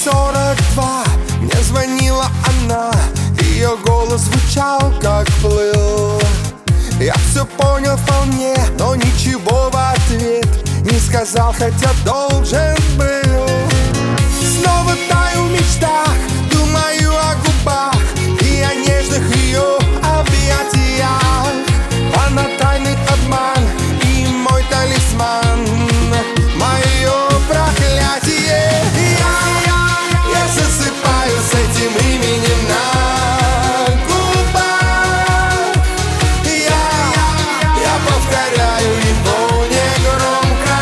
20:42 мне звонила она, ее голос звучал как плыл. Я все понял вполне, но ничего в ответ не сказал, хотя должен был. Снова таю в мечтах, думаю о губах и о нежных ее объятиях. Она тайный обман и мой талисман, мое проклятие. Я засыпаю с этим именем на губах. Я повторяю его негромко.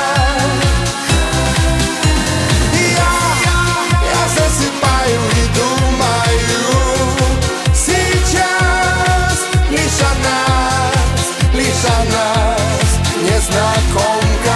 Я засыпаю и думаю сейчас лишь о нас, незнакомка.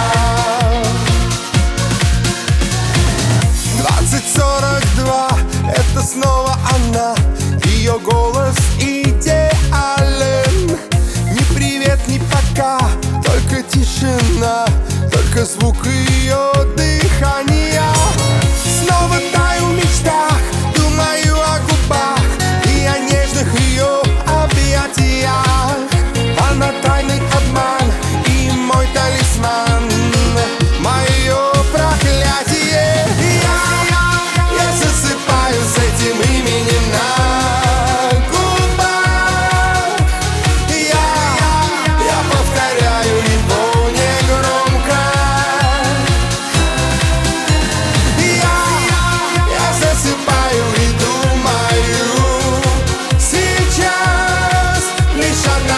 20:42 это снова она, ее голос идеален. Ни привет, ни пока, только тишина, только звук ее дыхания. Снова таю в мечтах, думаю о губах и о нежных ее объятиях. Она тайный обман и мой талисман, мое проклятие. Я засыпаю с этим именем на губах. Я повторяю его негромко. Я засыпаю и думаю сейчас лишь о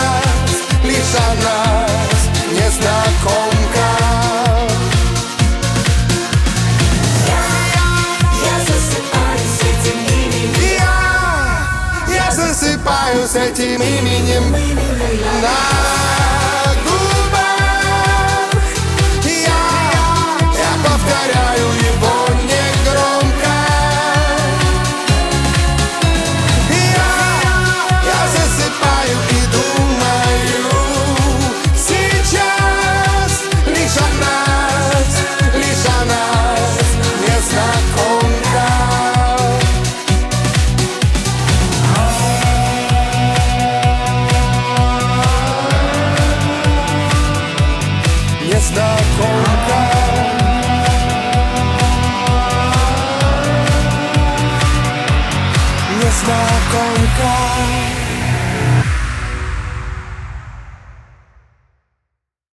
нас, незнакомка. Я засыпаю с этим именем на губах. Я повторяю его негромко. Я засыпаю и думаю сейчас лишь о нас, незнакомка. Незнакомка. Незнакомка.